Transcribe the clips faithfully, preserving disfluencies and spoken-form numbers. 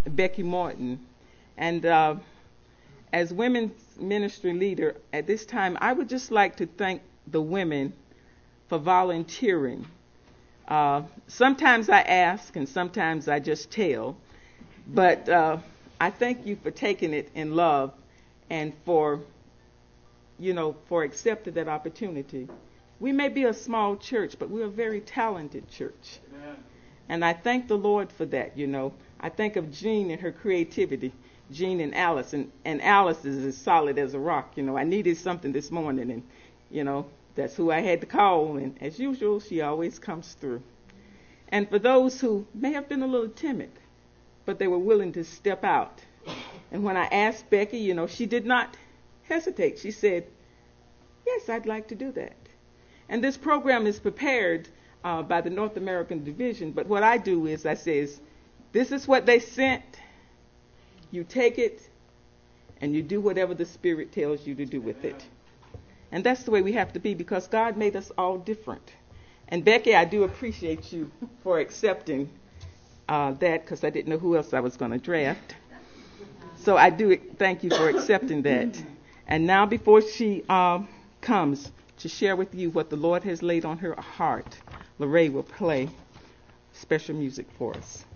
Becky Morton. And uh, as women's ministry leader at this time, I would just like to thank the women for volunteering. Uh, sometimes I ask and sometimes I just tell, but uh, I thank you for taking it in love and for, you know, for accepting that opportunity. We may be a small church, but we're a very talented church. Amen. And I thank the Lord for that, you know. I think of Jean and her creativity, Jean and Alice, and, and Alice is as solid as a rock. You know, I needed something this morning, and, you know, that's who I had to call, and as usual, she always comes through. And for those who may have been a little timid, but they were willing to step out. And when I asked Becky, you know, she did not hesitate. She said, yes, I'd like to do that. And this program is prepared uh, by the North American Division, but what I do is I says, this is what they sent. You take it, and you do whatever the Spirit tells you to do with it. And that's the way we have to be, because God made us all different. And Becky, I do appreciate you for accepting uh, that, because I didn't know who else I was going to draft. So I do thank you for accepting that. And now before she uh, comes to share with you what the Lord has laid on her heart, Lorraine will play special music for us.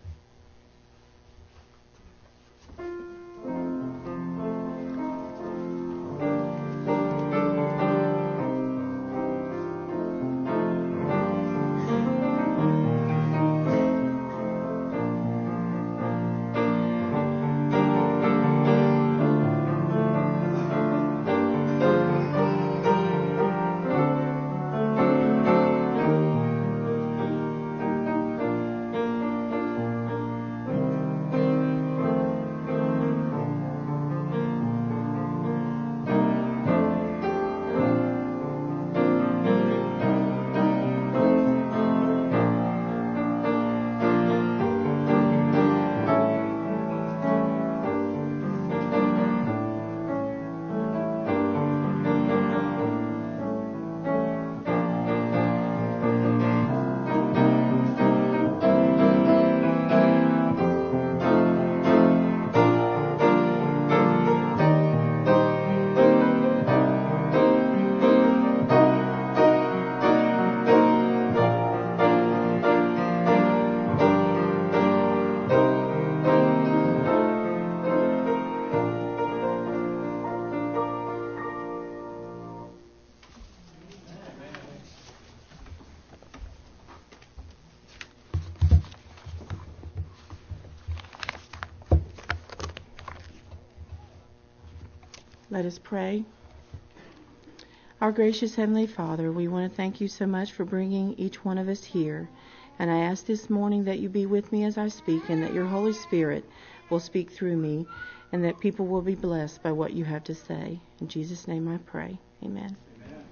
Let us pray. Our gracious Heavenly Father, we want to thank you so much for bringing each one of us here. And I ask this morning that you be with me as I speak, and that your Holy Spirit will speak through me, and that people will be blessed by what you have to say. In Jesus' name I pray. Amen. Amen.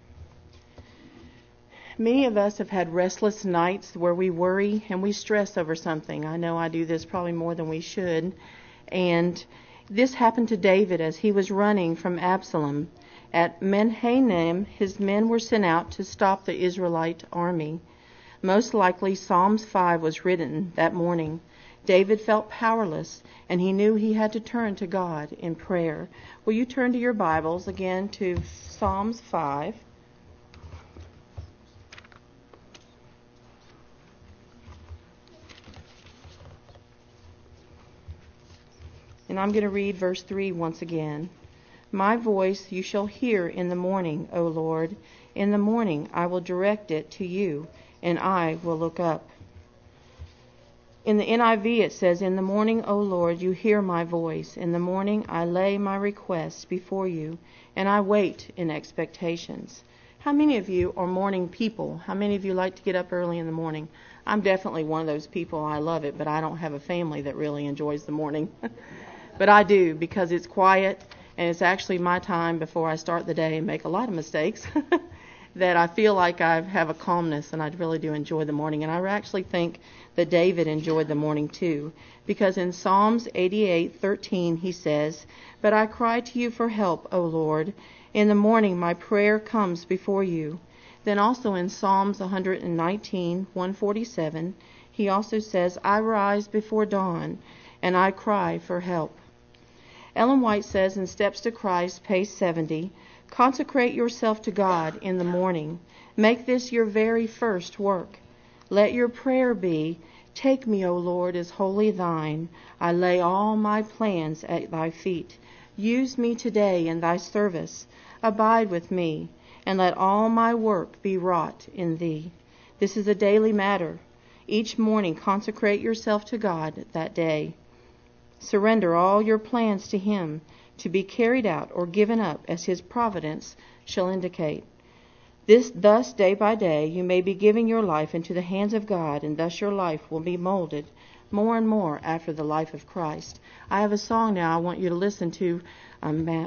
Many of us have had restless nights where we worry and we stress over something. I know I do this probably more than we should. And this happened to David as he was running from Absalom. At Mahanaim, his men were sent out to stop the Israelite army. Most likely, Psalms five was written that morning. David felt powerless, and he knew he had to turn to God in prayer. Will you turn to your Bibles again to Psalms five? And I'm going to read verse three once again. My voice you shall hear in the morning, O Lord. In the morning I will direct it to you, and I will look up. In the N I V it says, in the morning, O Lord, you hear my voice. In the morning I lay my requests before you, and I wait in expectations. How many of you are morning people? How many of you like to get up early in the morning? I'm definitely one of those people. I love it, but I don't have a family that really enjoys the morning. But I do, because it's quiet, and it's actually my time before I start the day and make a lot of mistakes, that I feel like I have a calmness, and I really do enjoy the morning. And I actually think that David enjoyed the morning too, because in Psalms eighty-eight thirteen he says, but I cry to you for help, O Lord. In the morning my prayer comes before you. Then also in Psalms one nineteen one forty-seven he also says, I rise before dawn, and I cry for help. Ellen White says in Steps to Christ, page seventy, consecrate yourself to God in the morning. Make this your very first work. Let your prayer be, take me, O Lord, as wholly thine. I lay all my plans at thy feet. Use me today in thy service. Abide with me, and let all my work be wrought in thee. This is a daily matter. Each morning consecrate yourself to God that day. Surrender all your plans to him, to be carried out or given up as his providence shall indicate. This, thus, day by day, you may be giving your life into the hands of God, and thus your life will be molded more and more after the life of Christ. I have a song now I want you to listen to, um, Matt.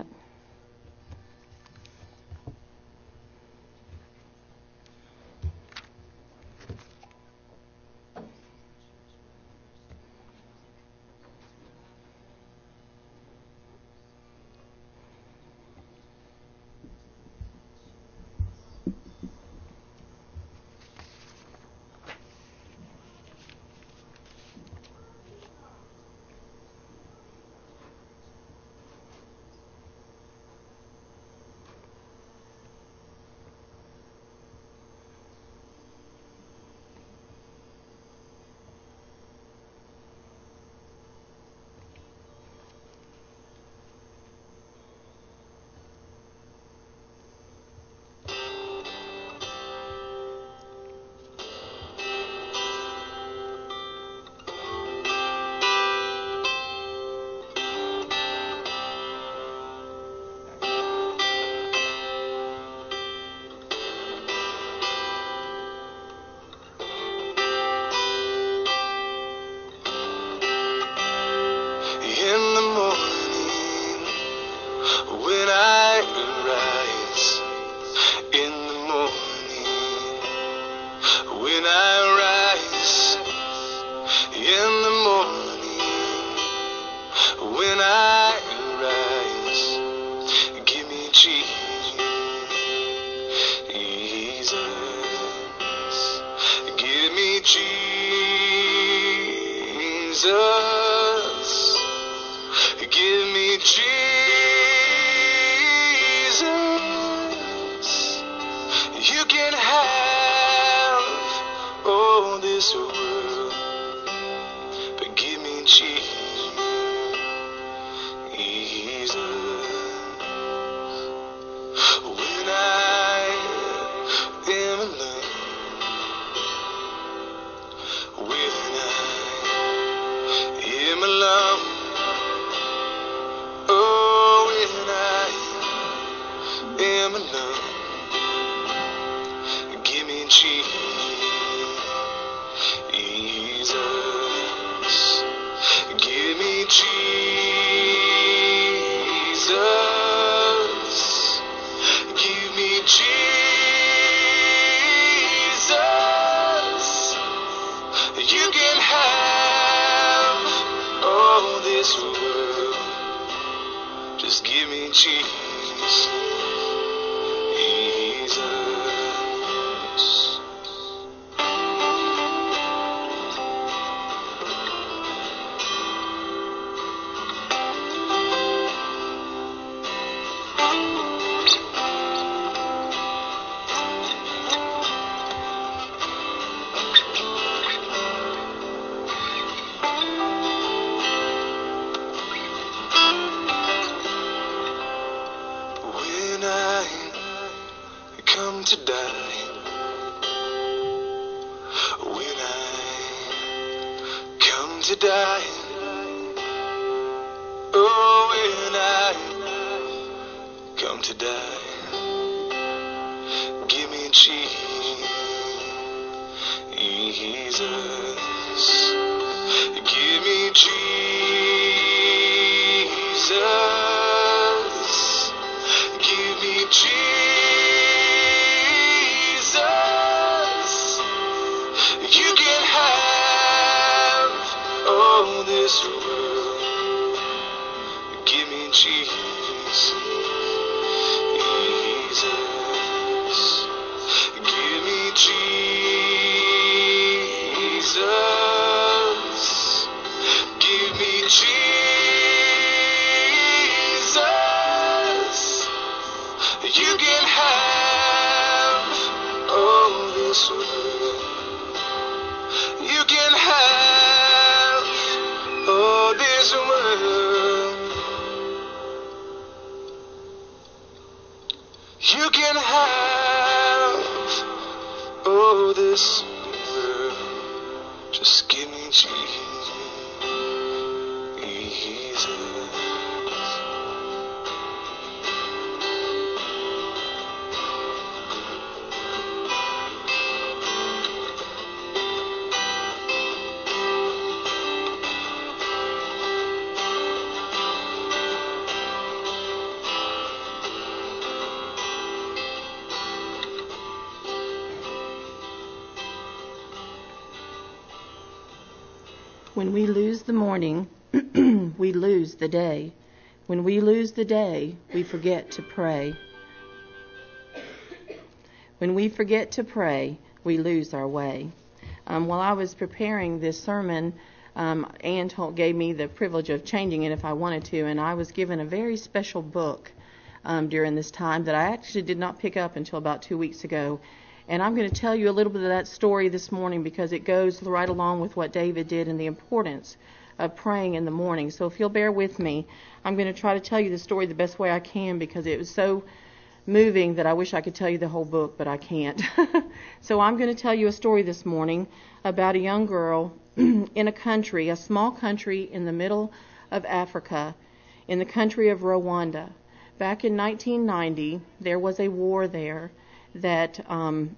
When we lose the morning, we lose the day. When we lose the day, we forget to pray. When we forget to pray, we lose our way. Um, while I was preparing this sermon, um, Ann told, gave me the privilege of changing it if I wanted to, and I was given a very special book um, during this time that I actually did not pick up until about two weeks ago. And I'm going to tell you a little bit of that story this morning because it goes right along with what David did and the importance of praying in the morning. So if you'll bear with me, I'm going to try to tell you the story the best way I can because it was so moving that I wish I could tell you the whole book, but I can't. So I'm going to tell you a story this morning about a young girl in a country, a small country in the middle of Africa, in the country of Rwanda. Back in nineteen ninety, there was a war there that um,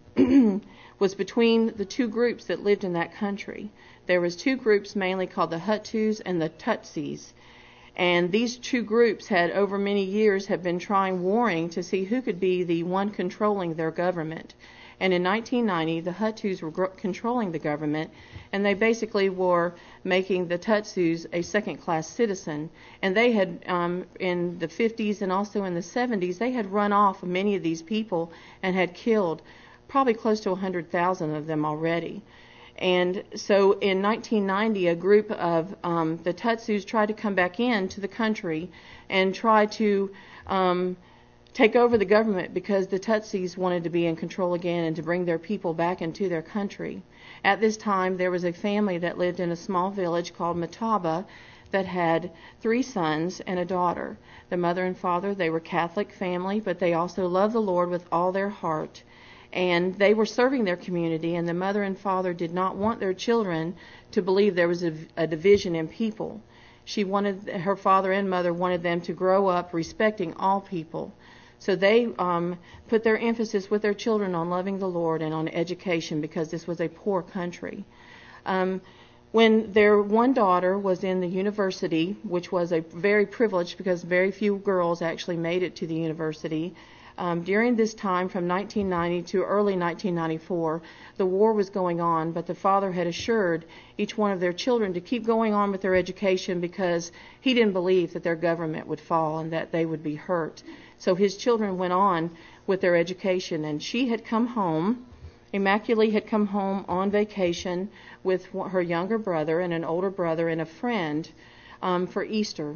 was between the two groups that lived in that country. There was two groups mainly called the Hutus and the Tutsis. And these two groups had over many years have been trying warring to see who could be the one controlling their government. And in nineteen ninety, the Hutus were gr- controlling the government, and they basically were making the Tutsis a second-class citizen. And they had, um, in the fifties and also in the seventies, they had run off many of these people and had killed probably close to one hundred thousand of them already. And so in nineteen ninety, a group of um, the Tutsis tried to come back into the country and try to um, take over the government because the Tutsis wanted to be in control again and to bring their people back into their country. At this time, there was a family that lived in a small village called Mataba that had three sons and a daughter. The mother and father, they were Catholic family, but they also loved the Lord with all their heart. And they were serving their community, and the mother and father did not want their children to believe there was a, a division in people. She wanted, her father and mother wanted them to grow up respecting all people. So they um, put their emphasis with their children on loving the Lord and on education because this was a poor country. Um, when their one daughter was in the university, which was a very privileged because very few girls actually made it to the university, Um, during this time from nineteen ninety to early nineteen ninety-four, the war was going on, but the father had assured each one of their children to keep going on with their education because he didn't believe that their government would fall and that they would be hurt. So his children went on with their education, and she had come home, Immaculée had come home on vacation with her younger brother and an older brother and a friend um, for Easter.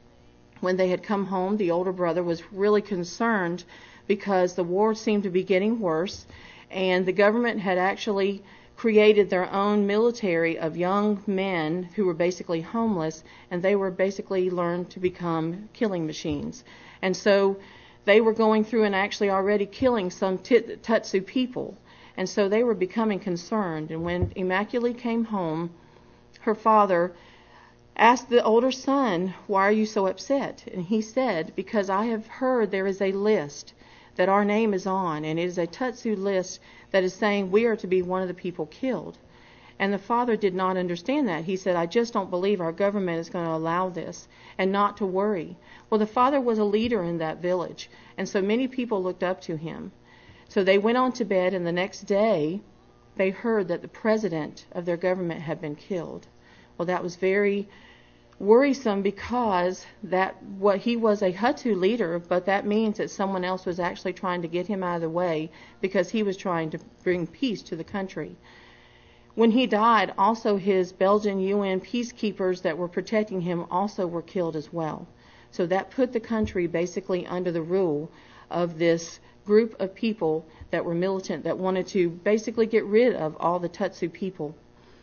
When they had come home, the older brother was really concerned because the war seemed to be getting worse, and the government had actually created their own military of young men who were basically homeless, and they were basically learned to become killing machines. And so they were going through and actually already killing some t- Tutsi people, and so they were becoming concerned. And when Immaculée came home, her father asked the older son, "Why are you so upset?" And he said, "Because I have heard there is a list that our name is on, and it is a Tutsi list that is saying we are to be one of the people killed." And the father did not understand that. He said, "I just don't believe our government is going to allow this, and not to worry." Well, the father was a leader in that village, and so many people looked up to him. So they went on to bed, and the next day they heard that the president of their government had been killed. Well, that was very worrisome because that what he was a Hutu leader, but that means that someone else was actually trying to get him out of the way because he was trying to bring peace to the country. When he died, also his Belgian U N peacekeepers that were protecting him also were killed as well. So that put the country basically under the rule of this group of people that were militant that wanted to basically get rid of all the Tutsi people.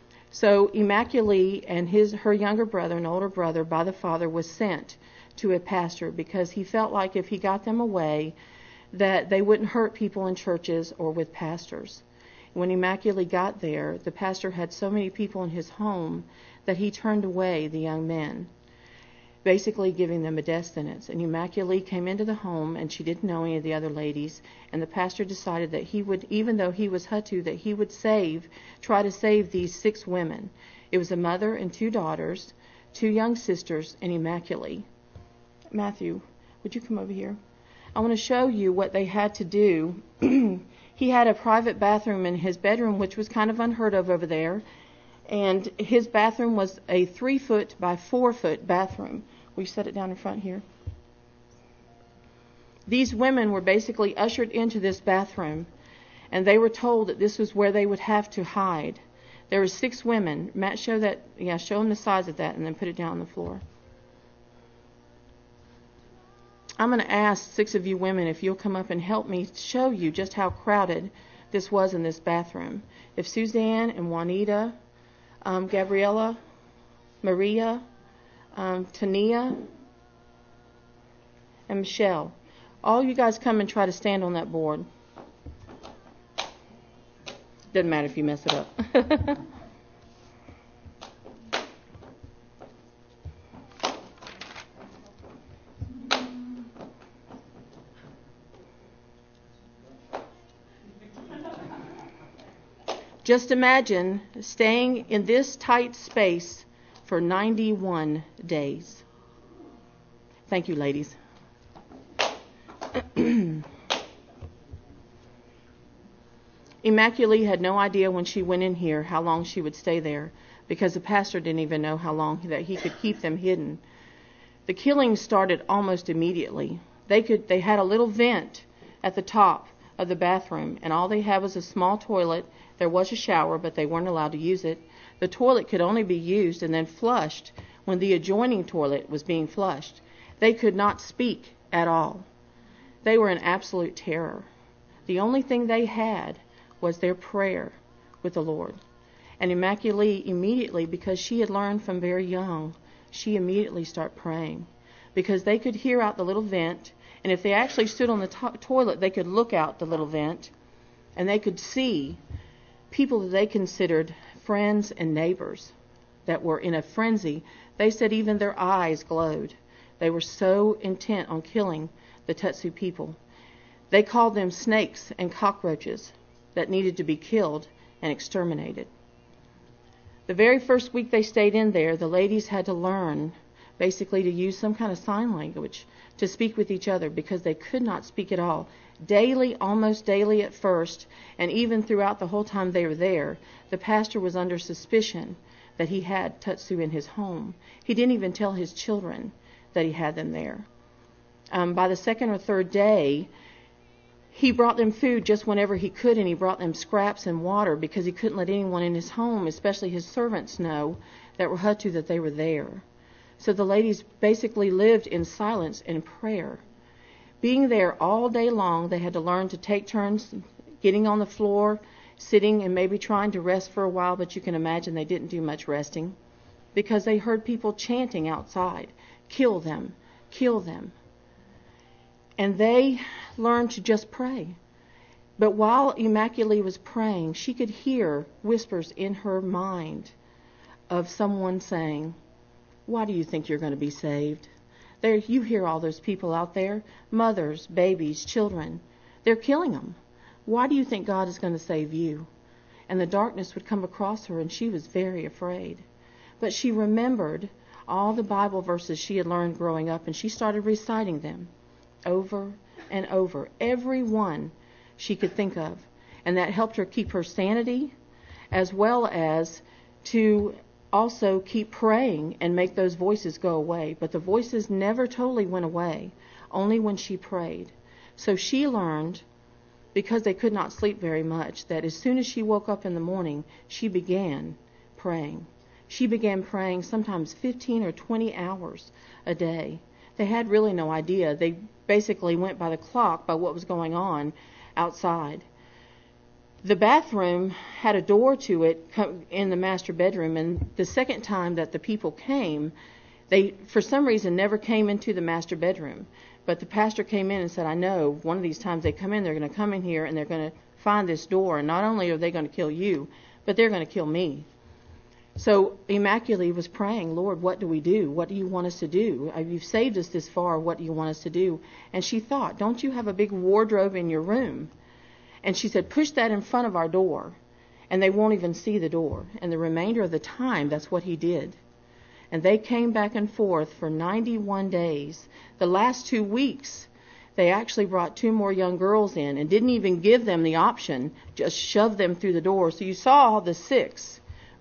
So Immaculée and his her younger brother and older brother by the father was sent to a pastor because he felt like if he got them away that they wouldn't hurt people in churches or with pastors. When Immaculée got there, the pastor had so many people in his home that he turned away the young men, basically giving them a death sentence. And Immaculée came into the home, and she didn't know any of the other ladies, and the pastor decided that he would, even though he was Hutu, that he would save, try to save these six women. It was a mother and two daughters, two young sisters, and Immaculée. Matthew, would you come over here? I want to show you what they had to do. He had a private bathroom in his bedroom, which was kind of unheard of over there. And his bathroom was a three foot by four foot bathroom. Will you set it down in front here? These women were basically ushered into this bathroom, and they were told that this was where they would have to hide. There were six women. Matt, show that. Yeah, show them the size of that, and then put it down on the floor. I'm going to ask six of you women if you'll come up and help me show you just how crowded this was in this bathroom. If Suzanne and Juanita, um, Gabriella, Maria, um, Tania, and Michelle, all you guys come and try to stand on that board. Doesn't matter if you mess it up. Just imagine staying in this tight space for ninety-one days. Thank you, ladies. Immaculée had no idea when she went in here how long she would stay there, because the pastor didn't even know how long that he could keep them hidden. The killing started almost immediately. They could they had a little vent at the top of the bathroom, and all they had was a small toilet. There was a shower, but they weren't allowed to use it. The toilet could only be used and then flushed when the adjoining toilet was being flushed. They could not speak at all. They were in absolute terror. The only thing they had was their prayer with the Lord. And Immaculée immediately, because she had learned from very young, she immediately started praying, because they could hear out the little vent, and if they actually stood on the to- toilet, they could look out the little vent, and they could see people that they considered friends and neighbors that were in a frenzy. They said even their eyes glowed. They were so intent on killing the Tutsi people. They called them snakes and cockroaches that needed to be killed and exterminated. The very first week they stayed in there, the ladies had to learn basically to use some kind of sign language to speak with each other, because they could not speak at all. Daily, almost daily at first, and even throughout the whole time they were there, the pastor was under suspicion that he had Tutsi in his home. He didn't even tell his children that he had them there. Um, by the second or third day, he brought them food just whenever he could, and he brought them scraps and water, because he couldn't let anyone in his home, especially his servants, know that were Hutu, that they were there. So the ladies basically lived in silence and prayer. Being there all day long, they had to learn to take turns getting on the floor, sitting, and maybe trying to rest for a while, but you can imagine they didn't do much resting, because they heard people chanting outside, "Kill them, kill them." And they learned to just pray. But while Immaculée was praying, she could hear whispers in her mind of someone saying, "Why do you think you're going to be saved? There, you hear all those people out there, mothers, babies, children. They're killing them. Why do you think God is going to save you?" And the darkness would come across her, and she was very afraid. But she remembered all the Bible verses she had learned growing up, and she started reciting them over and over, every one she could think of. And that helped her keep her sanity, as well as to also keep praying and make those voices go away. But the voices never totally went away, only when she prayed. So she learned, because they could not sleep very much, that as soon as she woke up in the morning, she began praying. She began praying sometimes fifteen or twenty hours a day. They had really no idea. They basically went by the clock, by what was going on outside. The bathroom had a door to it in the master bedroom, and the second time that the people came, they, for some reason, never came into the master bedroom. But the pastor came in and said, "I know one of these times they come in, they're going to come in here and they're going to find this door, and not only are they going to kill you, but they're going to kill me." So Immaculée was praying, "Lord, what do we do? What do you want us to do? You've saved us this far. What do you want us to do?" And she thought, "Don't you have a big wardrobe in your room?" And she said, "Push that in front of our door, and they won't even see the door." And the remainder of the time, that's what he did. And they came back and forth for ninety-one days. The last two weeks, they actually brought two more young girls in and didn't even give them the option, just shoved them through the door. So you saw the six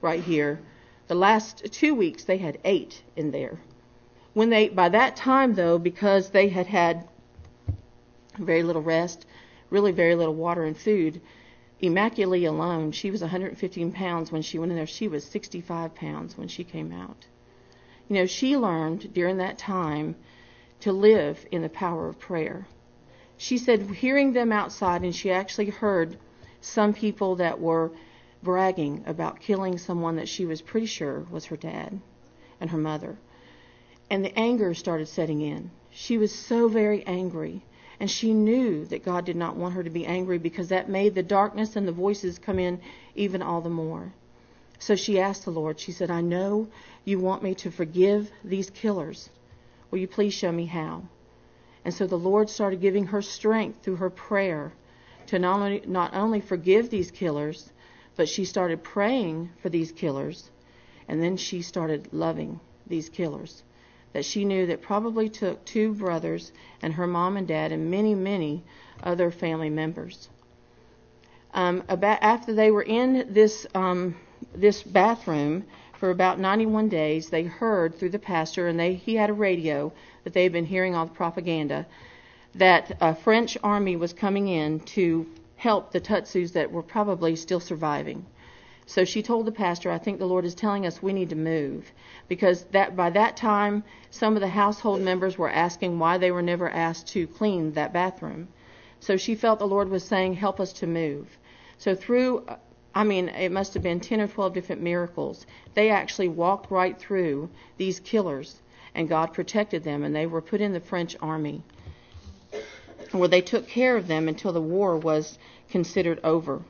right here. The last two weeks they had eight in there. When they, by that time though, because they had had very little rest, really very little water and food, Immaculée alone, she was one hundred fifteen pounds when she went in there. She was sixty-five pounds when she came out. You know, she learned during that time to live in the power of prayer. She said hearing them outside, and she actually heard some people that were bragging about killing someone that she was pretty sure was her dad and her mother. And the anger started setting in. She was so very angry. And she knew that God did not want her to be angry, because that made the darkness and the voices come in even all the more. So she asked the Lord, she said, I know you want me to forgive these killers. Will you please show me how? And so the Lord started giving her strength through her prayer to not only, not only forgive these killers, but she started praying for these killers. And then she started loving these killers. That she knew that probably took two brothers and her mom and dad and many, many other family members. Um, about after they were in this um, this bathroom for about ninety-one days, they heard through the pastor, and they he had a radio that they had been hearing all the propaganda, that a French army was coming in to help the Tutsis that were probably still surviving. So she told the pastor, I think the Lord is telling us we need to move. Because that by that time, some of the household members were asking why they were never asked to clean that bathroom. So she felt the Lord was saying, help us to move. So through, I mean, it must have been ten or twelve different miracles. They actually walked right through these killers, and God protected them, and they were put in the French army, where they took care of them until the war was considered over.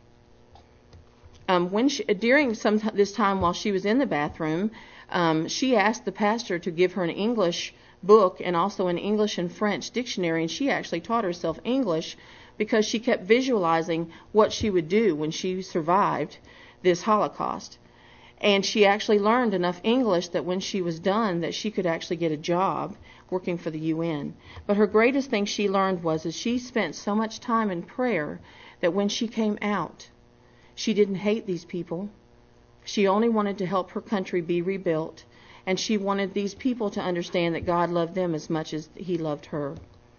Um, when she, during some this time while she was in the bathroom, um, she asked the pastor to give her an English book and also an English and French dictionary, and she actually taught herself English because she kept visualizing what she would do when she survived this Holocaust. And she actually learned enough English that when she was done, that she could actually get a job working for the U N. But her greatest thing she learned was that she spent so much time in prayer that when she came out, she didn't hate these people. She only wanted to help her country be rebuilt, and she wanted these people to understand that God loved them as much as He loved her.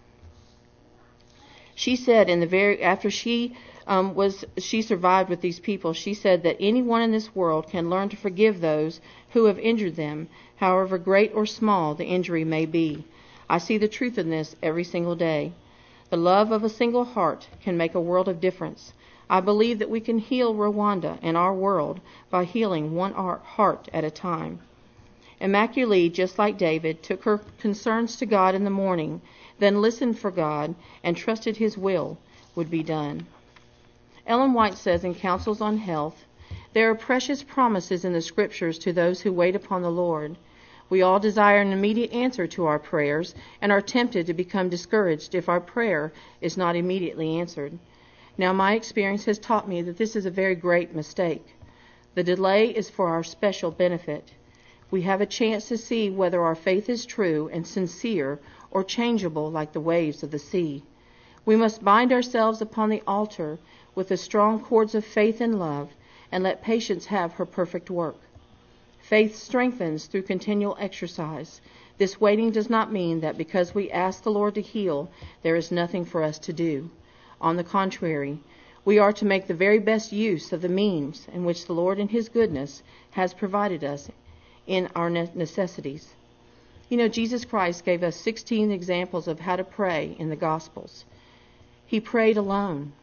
She said, in the very after she um, was she survived with these people, she said that anyone in this world can learn to forgive those who have injured them, however great or small the injury may be. I see the truth in this every single day. The love of a single heart can make a world of difference. I believe that we can heal Rwanda and our world by healing one heart at a time. Immaculée, just like David, took her concerns to God in the morning, then listened for God and trusted His will would be done. Ellen White says in Counsels on Health, there are precious promises in the Scriptures to those who wait upon the Lord. We all desire an immediate answer to our prayers and are tempted to become discouraged if our prayer is not immediately answered. Now, my experience has taught me that this is a very great mistake. The delay is for our special benefit. We have a chance to see whether our faith is true and sincere or changeable like the waves of the sea. We must bind ourselves upon the altar with the strong cords of faith and love and let patience have her perfect work. Faith strengthens through continual exercise. This waiting does not mean that because we ask the Lord to heal, there is nothing for us to do. On the contrary, we are to make the very best use of the means in which the Lord in His goodness has provided us in our necessities. You know, Jesus Christ gave us sixteen examples of how to pray in the Gospels. He prayed alone.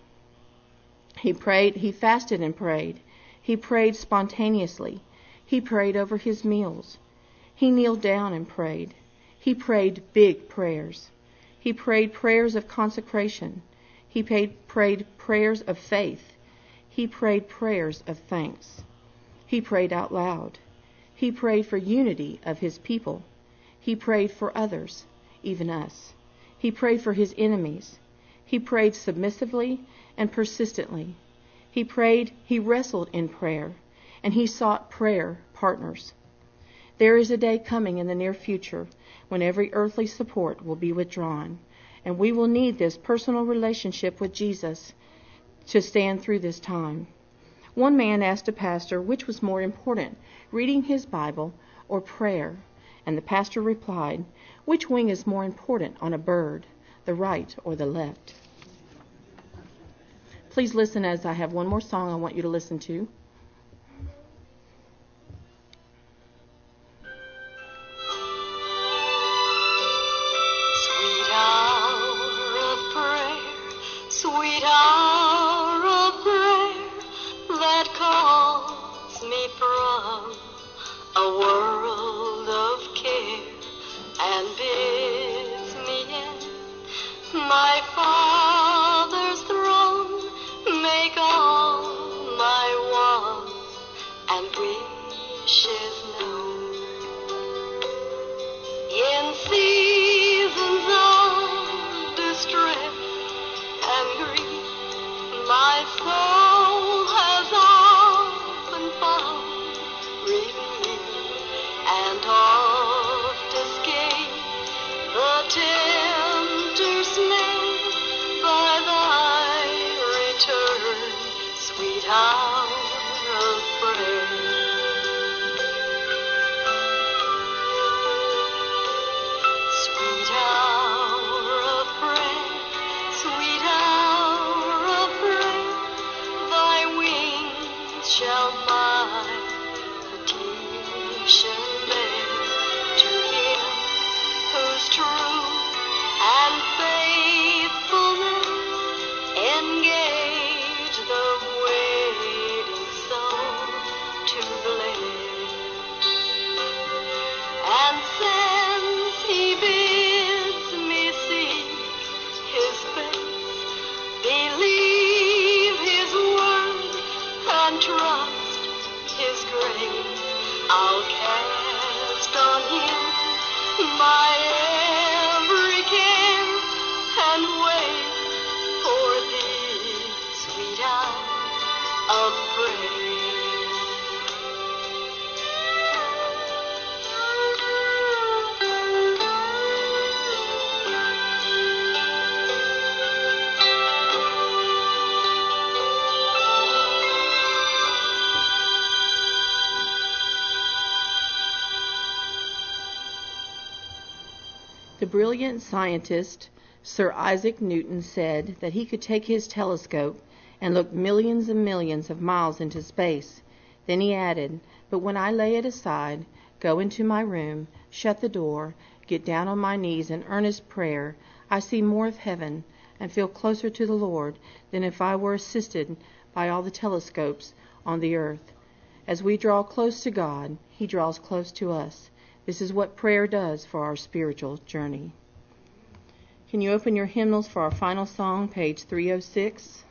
He prayed, he fasted and prayed. He prayed spontaneously. He prayed over his meals. He kneeled down and prayed. He prayed big prayers. He prayed prayers of consecration. He prayed, prayed prayers of faith. He prayed prayers of thanks. He prayed out loud. He prayed for unity of His people. He prayed for others, even us. He prayed for His enemies. He prayed submissively and persistently. He prayed, he wrestled in prayer, and he sought prayer partners. There is a day coming in the near future when every earthly support will be withdrawn, and we will need this personal relationship with Jesus to stand through this time. One man asked a pastor which was more important, reading his Bible or prayer, and the pastor replied, "Which wing is more important on a bird, the right or the left?" Please listen as I have one more song I want you to listen to. Sweet hour of prayer, sweet hour of prayer, that calls me from a world of care and bids me in my Father's throne make all my wants and wishes known. In seasons of distress and grief, my soul has often found relief and oft escaped the tempter snare by thy return, sweet hour of prayer. Sweet hour of prayer, sweet hour of prayer, thy wings shall my petition bear to him whose truth and faithfulness engage the waiting soul to bless. And since he bids me seek his face, believe his word and trust his grace, I'll cast on him my every care and wait for thee, sweet hour of prayer. The brilliant scientist Sir Isaac Newton said that he could take his telescope and look millions and millions of miles into space. Then he added, "But when I lay it aside, go into my room, shut the door, get down on my knees in earnest prayer, I see more of heaven and feel closer to the Lord than if I were assisted by all the telescopes on the earth." As we draw close to God, he draws close to us. This is what prayer does for our spiritual journey. Can you open your hymnals for our final song, page three oh six?